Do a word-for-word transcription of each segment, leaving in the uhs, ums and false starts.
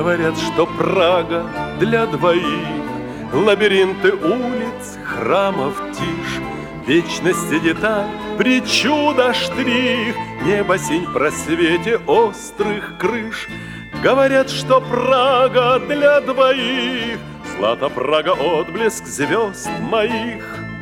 Говорят, что Прага для двоих, лабиринты улиц, храмов тишь, вечности деталь, причуда штрих, небо синь в просвете острых крыш. Говорят, что Прага для двоих, злата Прага отблеск звезд моих.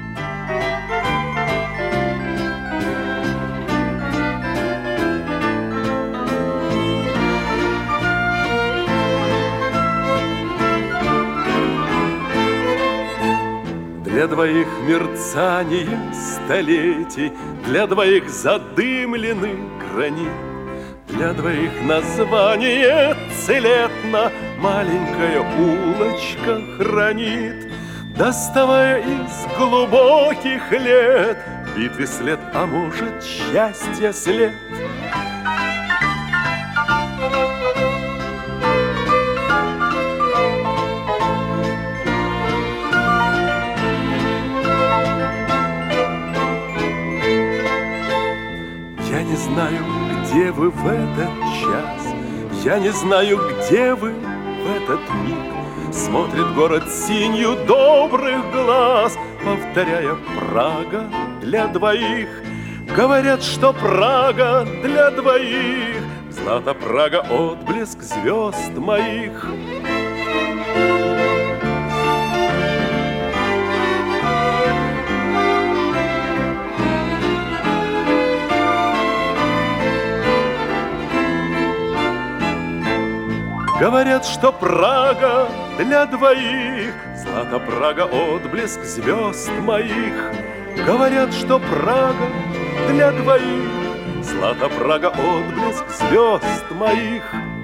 Для двоих мерцание столетий, для двоих задымленный гранит, для двоих название целетно маленькая улочка хранит, доставая из глубоких лет битвы след, а может, счастья след. Я не знаю, где вы в этот час, я не знаю, где вы в этот миг. Смотрит город синью добрых глаз, повторяя: Прага для двоих. Говорят, что Прага для двоих, злата Прага отблеск звезд моих. Говорят, что Прага для двоих, злата Прага отблеск звезд моих. Говорят, что Прага для двоих, злата Прага отблеск звезд моих.